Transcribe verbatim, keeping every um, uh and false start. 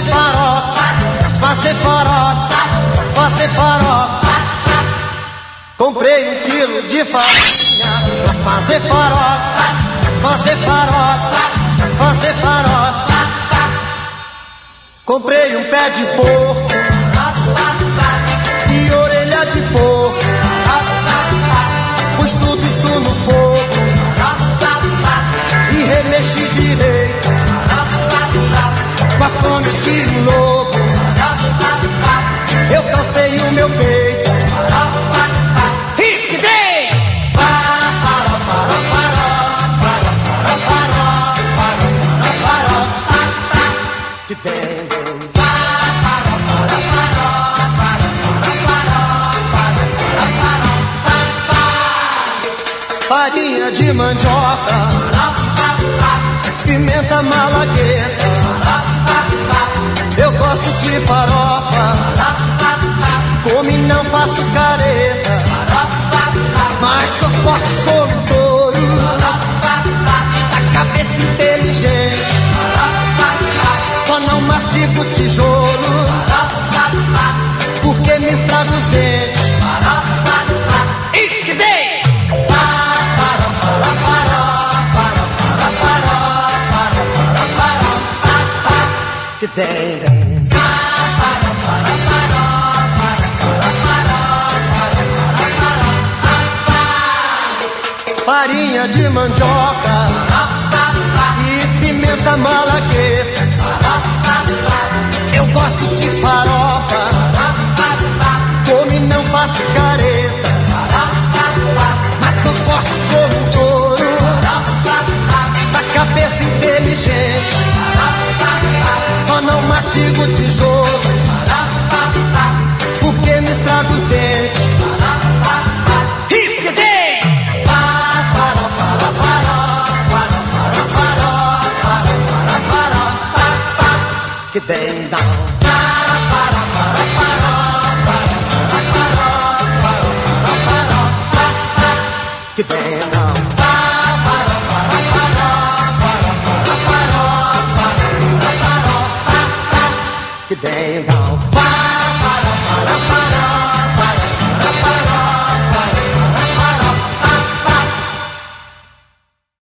farofa, fazer farofa, fazer farofa. Comprei um quilo de farinha pra fazer farofa, fazer farofa, fazer farofa. Comprei um pé de porco e orelha de porco, pus tudo isso no fogo e remexi direito, com a fome eu tiro lobo, eu calcei o meu peito. E dei! Que tem? Farinha de mandioca, pimenta malagueta, eu gosto de farofa, como e não faço careta, mas sou forte como um touro, da cabeça inteligente, só não mastigo tijolo, porque me estraga os dentes. E que dei! Que tem, tem. Farinha de mandioca e pimenta malagueta, eu gosto de farofa, como e não faço careta, mas sou forte como um touro, da cabeça inteligente, só não mastigo tijolo, porque me estraga os dentes. E que tem? Que tem, não. Que tem, não. Que tem, não.